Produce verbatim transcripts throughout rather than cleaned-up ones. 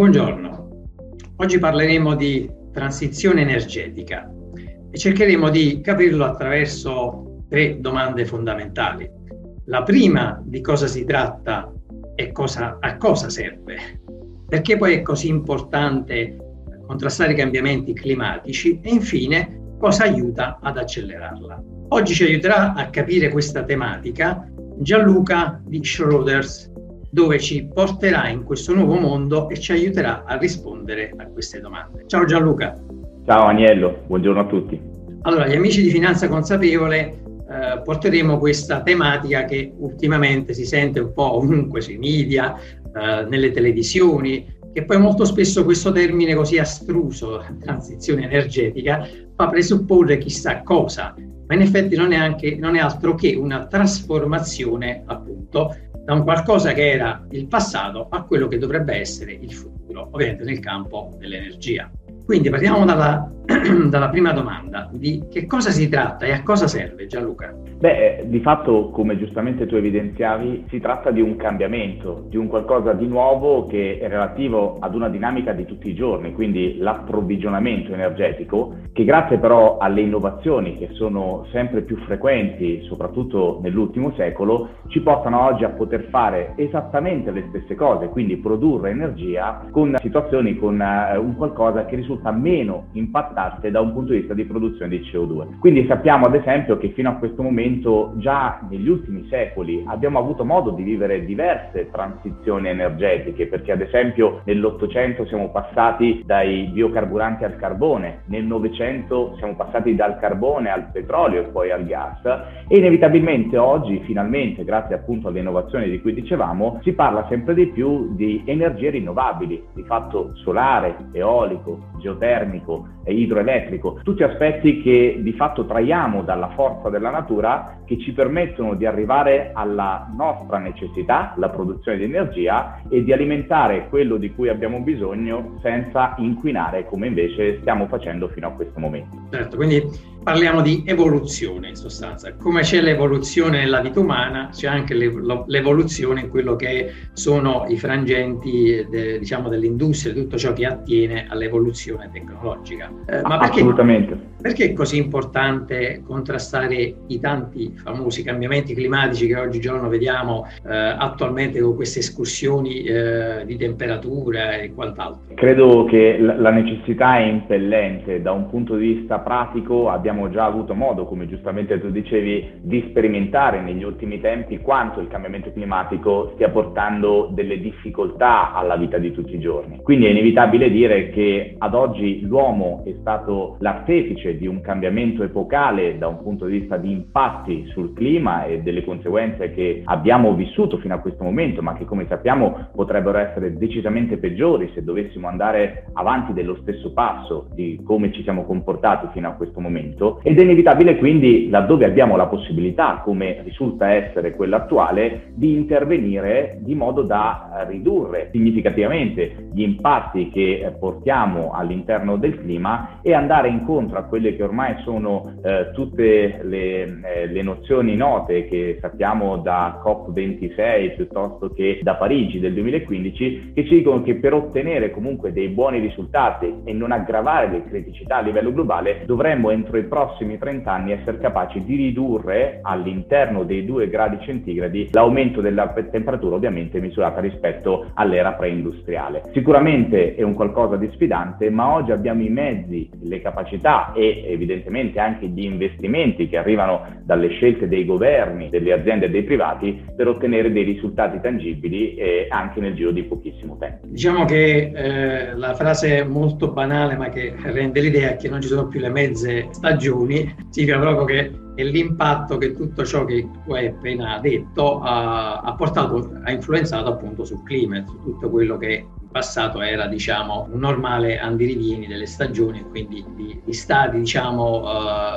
Buongiorno, oggi parleremo di transizione energetica e cercheremo di capirlo attraverso tre domande fondamentali. La prima, di cosa si tratta e cosa, a cosa serve, perché poi è così importante contrastare i cambiamenti climatici e infine cosa aiuta ad accelerarla. Oggi ci aiuterà a capire questa tematica Gianluca di Schroders, dove ci porterà in questo nuovo mondo e ci aiuterà a rispondere a queste domande. Ciao Gianluca. Ciao Agnello, buongiorno a tutti. Allora, gli amici di Finanza Consapevole eh, porteremo questa tematica che ultimamente si sente un po' ovunque sui media, eh, nelle televisioni, che poi molto spesso questo termine così astruso, transizione energetica, fa presupporre chissà cosa, ma in effetti non è, anche, non è altro che una trasformazione, appunto, da un qualcosa che era il passato a quello che dovrebbe essere il futuro, ovviamente nel campo dell'energia. Quindi partiamo dalla, dalla prima domanda, di che cosa si tratta e a cosa serve, Gianluca? Beh, di fatto, come giustamente tu evidenziavi, si tratta di un cambiamento, di un qualcosa di nuovo che è relativo ad una dinamica di tutti i giorni, quindi l'approvvigionamento energetico, che grazie però alle innovazioni che sono sempre più frequenti, soprattutto nell'ultimo secolo, ci portano oggi a poter fare esattamente le stesse cose, quindi produrre energia con situazioni, con uh, un qualcosa che risulta meno impattante da un punto di vista di produzione di C O due. Quindi sappiamo ad esempio che fino a questo momento, già negli ultimi secoli, abbiamo avuto modo di vivere diverse transizioni energetiche, perché ad esempio nell'Ottocento siamo passati dai biocarburanti al carbone, nel Novecento siamo passati dal carbone al petrolio e poi al gas, e inevitabilmente oggi, finalmente, grazie appunto alle innovazioni di cui dicevamo, si parla sempre di più di energie rinnovabili, di fatto solare, eolico, geotermico e idroelettrico, tutti aspetti che di fatto traiamo dalla forza della natura, che ci permettono di arrivare alla nostra necessità, la produzione di energia, e di alimentare quello di cui abbiamo bisogno senza inquinare come invece stiamo facendo fino a questo momento. Certo, quindi parliamo di evoluzione in sostanza. Come c'è l'evoluzione nella vita umana, c'è anche l'evoluzione in quello che sono i frangenti de, diciamo, dell'industria, tutto ciò che attiene all'evoluzione tecnologica. Eh, ma perché, Assolutamente. Perché è così importante contrastare i tanti famosi cambiamenti climatici che oggigiorno vediamo eh, attualmente con queste escursioni eh, di temperatura e quant'altro? Credo che la necessità è impellente. Da un punto di vista pratico abbiamo già avuto modo, come giustamente tu dicevi, di sperimentare negli ultimi tempi quanto il cambiamento climatico stia portando delle difficoltà alla vita di tutti i giorni. Quindi è inevitabile dire che ad oggi l'uomo è stato l'artefice di un cambiamento epocale da un punto di vista di impatti sul clima e delle conseguenze che abbiamo vissuto fino a questo momento, ma che come sappiamo potrebbero essere decisamente peggiori se dovessimo andare avanti dello stesso passo di come ci siamo comportati fino a questo momento. Ed è inevitabile quindi, laddove abbiamo la possibilità, come risulta essere quella attuale, di intervenire di modo da ridurre significativamente gli impatti che portiamo all'interno del clima e andare incontro a quelle che ormai sono eh, tutte le, eh, le nozioni note che sappiamo da COP ventisei piuttosto che da Parigi del duemilaquindici, che ci dicono che per ottenere comunque dei buoni risultati e non aggravare le criticità a livello globale dovremmo entro i prossimi trenta anni essere capaci di ridurre all'interno dei due gradi centigradi l'aumento della temperatura, ovviamente misurata rispetto all'era preindustriale. Sicuramente è un qualcosa di sfidante, ma oggi abbiamo i mezzi, le capacità e evidentemente anche gli investimenti che arrivano dalle scelte dei governi, delle aziende e dei privati per ottenere dei risultati tangibili e anche nel giro di pochissimo tempo. Diciamo che eh, la frase è molto banale, ma che rende l'idea che non ci sono più le mezze stagioni, significa proprio che è l'impatto che tutto ciò che tu hai appena detto ha, ha portato, ha influenzato appunto sul clima, su tutto quello che in passato era, diciamo, un normale andirivieni delle stagioni, quindi di, di stati, diciamo, uh,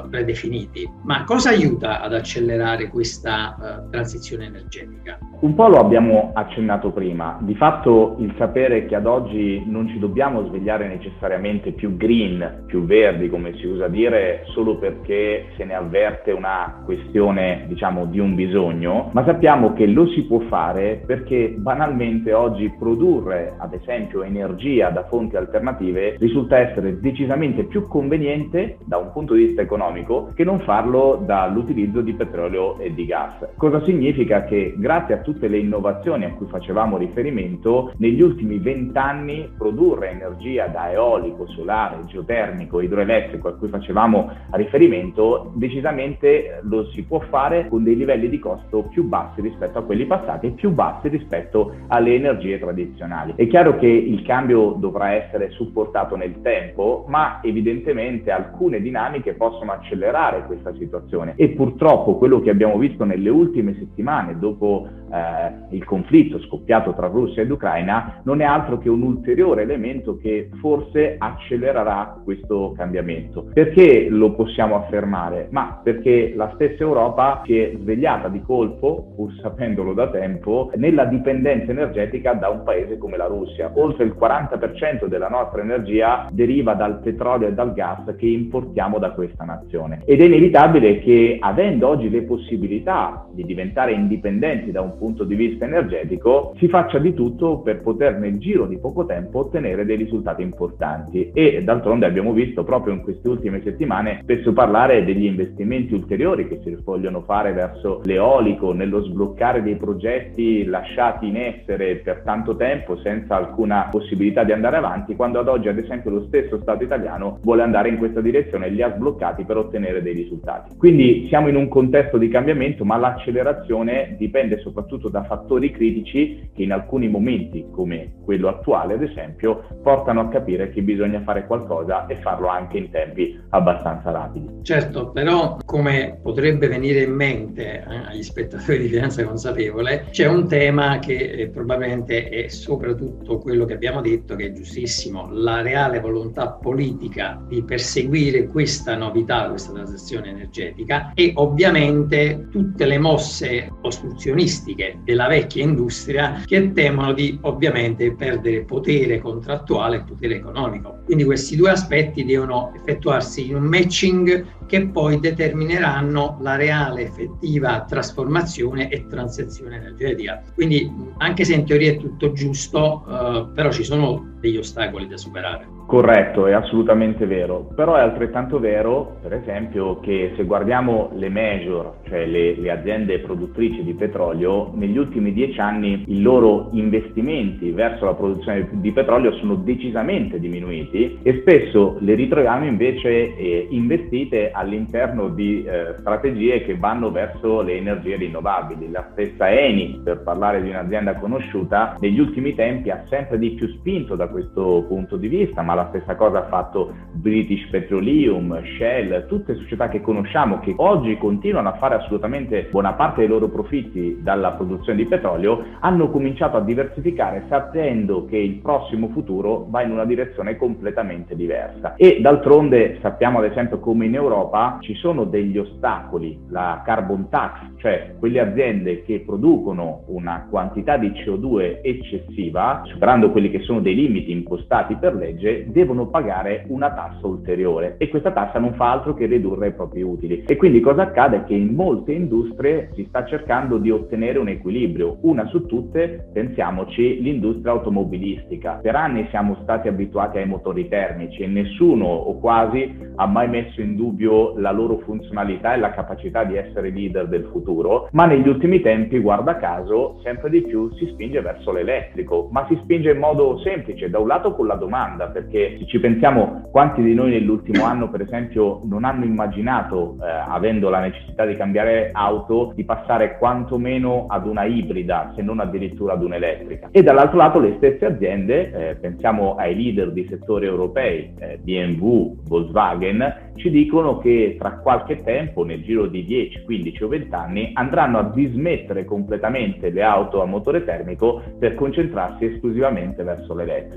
uh, predefiniti. Ma cosa aiuta ad accelerare questa uh, transizione energetica? Un po' lo abbiamo accennato prima. Di fatto il sapere che ad oggi non ci dobbiamo svegliare necessariamente più green, più verdi, come si usa dire, solo perché se ne avverte una questione, diciamo, di un bisogno, ma sappiamo che lo si può fare perché banalmente oggi produrre, ad esempio, energia da fonti alternative risulta essere decisamente più conveniente da un punto di vista economico che non farlo dall'utilizzo di petrolio e di gas. Cosa significa? Che grazie a tutte le innovazioni a cui facevamo riferimento, negli ultimi vent'anni produrre energia da eolico, solare, geotermico, idroelettrico a cui facevamo riferimento, decisamente lo si può fare con dei livelli di costo più bassi rispetto a quelli passati e più bassi rispetto alle energie tradizionali. È chiaro che il cambio dovrà essere supportato nel tempo, ma evidentemente alcune dinamiche possono accelerare questa situazione e purtroppo quello che abbiamo visto nelle ultime settimane dopo eh, il conflitto scoppiato tra Russia ed Ucraina non è altro che un ulteriore elemento che forse accelererà questo cambiamento. Perché lo possiamo affermare? Ma perché la stessa Europa si è svegliata di colpo, pur sapendolo da tempo, nella dipendenza energetica da un paese come la Russia. Oltre il quaranta per cento della nostra energia deriva dal petrolio e dal gas che importiamo da questa nazione. Ed è inevitabile che, avendo oggi le possibilità di diventare indipendenti da un punto di vista energetico, si faccia di tutto per poter nel giro di poco tempo ottenere dei risultati importanti. E d'altronde abbiamo visto proprio in queste ultime settimane spesso parlare degli investimenti ulteriori che si vogliono fare verso l'eolico, nello sbloccare dei progetti lasciati in essere per tanto tempo senza alcuna possibilità di andare avanti, quando ad oggi ad esempio lo stesso Stato italiano vuole andare in questa direzione e li ha sbloccati per ottenere dei risultati. Quindi siamo in un contesto di cambiamento, ma l'accelerazione dipende soprattutto da fattori critici che in alcuni momenti, come quello attuale ad esempio, portano a capire che bisogna fare qualcosa e farlo anche in tempi abbastanza rapidi. Certo, però come potrebbe venire in mente eh, agli spettatori di Finanza Consapevole, c'è un tema che eh, probabilmente è soprattutto quello che abbiamo detto, che è giustissimo, la reale volontà politica di perseguire questa novità, questa transizione energetica, e ovviamente tutte le mosse ostruzionistiche della vecchia industria che temono di ovviamente perdere potere contrattuale e potere economico. Quindi questi due aspetti devono effettuarsi in un matching che poi determineranno la reale effettiva trasformazione e transizione energetica. Quindi anche se in teoria è tutto giusto, eh, però ci sono degli ostacoli da superare. Corretto, è assolutamente vero, però è altrettanto vero, per esempio, che se guardiamo le major, cioè le, le aziende produttrici di petrolio, negli ultimi dieci anni i loro investimenti verso la produzione di petrolio sono decisamente diminuiti e spesso le ritroviamo invece eh, investite all'interno di eh, strategie che vanno verso le energie rinnovabili. La stessa Eni, per parlare di un'azienda conosciuta, negli ultimi tempi ha sempre di più spinto da questo punto di vista, ma la stessa cosa ha fatto British Petroleum, Shell, tutte società che conosciamo che oggi continuano a fare assolutamente buona parte dei loro profitti dalla produzione di petrolio, hanno cominciato a diversificare sapendo che il prossimo futuro va in una direzione completamente diversa. E d'altronde sappiamo ad esempio come in Europa ci sono degli ostacoli, la carbon tax, cioè quelle aziende che producono una quantità di C O due eccessiva, superando quelli che sono dei limiti impostati per legge, devono pagare una tassa ulteriore e questa tassa non fa altro che ridurre i propri utili. E quindi cosa accade? Che in molte industrie si sta cercando di ottenere un equilibrio. Una su tutte, pensiamoci, l'industria automobilistica. Per anni siamo stati abituati ai motori termici e nessuno o quasi ha mai messo in dubbio la loro funzionalità e la capacità di essere leader del futuro, ma negli ultimi tempi, guarda caso, sempre di più si spinge verso l'elettrico, ma si spinge in modo semplice, da un lato con la domanda, perché se ci pensiamo quanti di noi nell'ultimo anno per esempio non hanno immaginato, eh, avendo la necessità di cambiare auto, di passare quantomeno ad una ibrida, se non addirittura ad un'elettrica. E dall'altro lato le stesse aziende, eh, pensiamo ai leader di settori europei, eh, B M W, Volkswagen, ci dicono che tra qualche tempo, nel giro di dieci, quindici o venti anni, andranno a dismettere completamente le auto a motore termico per concentrarsi esclusivamente verso l'elettrico.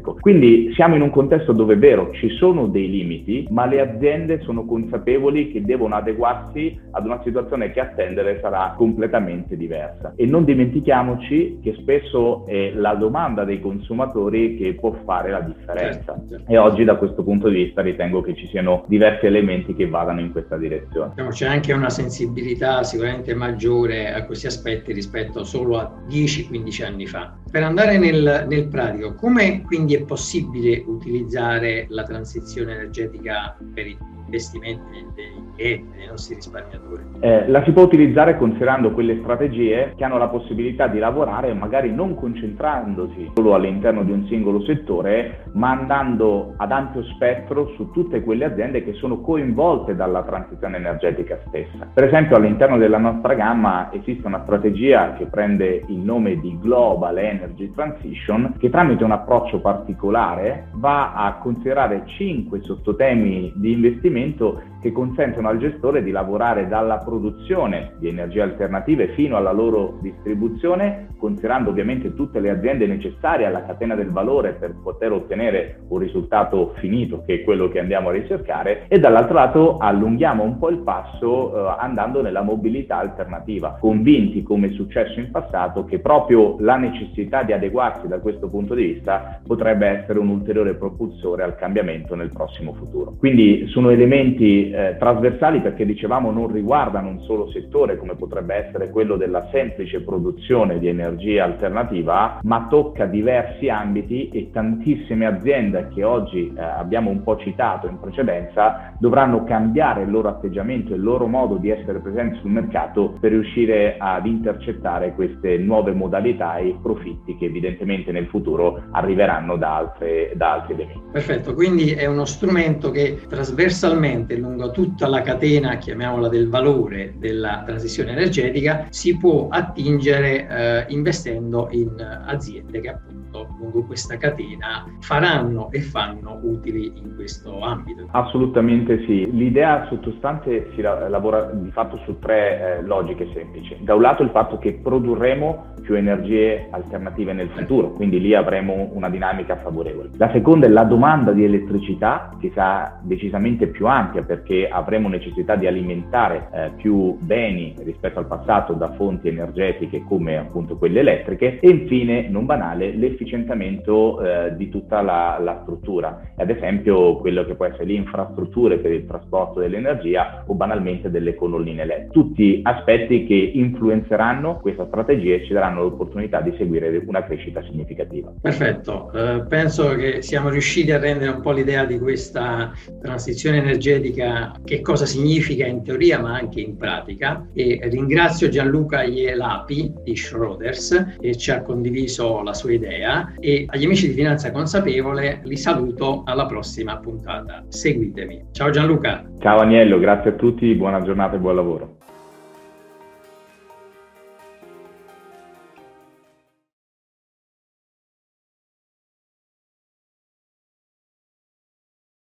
energetico. Quindi siamo in un contesto dove è vero, ci sono dei limiti, ma le aziende sono consapevoli che devono adeguarsi ad una situazione che a attendere sarà completamente diversa. E non dimentichiamoci che spesso è la domanda dei consumatori che può fare la differenza. Certo, certo. E oggi da questo punto di vista ritengo che ci siano diversi elementi che vadano in questa direzione. C'è anche una sensibilità sicuramente maggiore a questi aspetti rispetto solo a dieci quindici anni fa. Per andare nel, nel pratico, come quindi è possibile utilizzare la transizione energetica per i investimenti dei clienti, dei nostri risparmiatori? Eh, la si può utilizzare considerando quelle strategie che hanno la possibilità di lavorare magari non concentrandosi solo all'interno di un singolo settore, ma andando ad ampio spettro su tutte quelle aziende che sono coinvolte dalla transizione energetica stessa. Per esempio, all'interno della nostra gamma esiste una strategia che prende il nome di Global Energy Transition, che tramite un approccio particolare va a considerare cinque sottotemi di investimento che consentono al gestore di lavorare dalla produzione di energie alternative fino alla loro distribuzione, considerando ovviamente tutte le aziende necessarie alla catena del valore per poter ottenere un risultato finito, che è quello che andiamo a ricercare, e dall'altro lato allunghiamo un po' il passo eh, andando nella mobilità alternativa, convinti, come è successo in passato, che proprio la necessità di adeguarsi da questo punto di vista potrebbe essere un ulteriore propulsore al cambiamento nel prossimo futuro. Quindi sono elementi eh, trasversali, perché dicevamo non riguardano un solo settore come potrebbe essere quello della semplice produzione di energia alternativa, ma tocca diversi ambiti e tantissime aziende che oggi eh, abbiamo un po' citato in precedenza dovranno cambiare il loro atteggiamento e il loro modo di essere presenti sul mercato per riuscire ad intercettare queste nuove modalità e profitti che evidentemente nel futuro arriveranno da altre, da altri elementi. Perfetto, quindi è uno strumento che trasversalmente lungo tutta la catena, chiamiamola del valore della transizione energetica, si può attingere eh, investendo in aziende che appunto lungo questa catena faranno e fanno utili in questo ambito. Assolutamente sì. L'idea sottostante si lavora di fatto su tre eh, logiche semplici. Da un lato il fatto che produrremo più energie alternative nel futuro, quindi lì avremo una dinamica favorevole. La seconda è la domanda di elettricità, che sarà decisamente più ampia perché avremo necessità di alimentare eh, più beni rispetto al passato da fonti energetiche come appunto quelle elettriche. E infine, non banale, l'efficientamento eh, di tutta la, la struttura, ad esempio quello che può essere le infrastrutture per il trasporto dell'energia o banalmente delle colonnine L E D. Tutti aspetti che influenzeranno questa strategia e ci daranno l'opportunità di seguire una crescita significativa. Perfetto, eh, penso che siamo riusciti a rendere un po' l'idea di questa transizione energetica, che cosa significa in teoria ma anche in pratica, e ringrazio Gianluca Ielapi di Schroders che ci ha condiviso la sua idea, e agli amici di Finanza Consapevole li saluto alla prossima puntata. Seguitemi. Ciao Gianluca. Ciao Agnello, grazie a tutti, buona giornata e buon lavoro.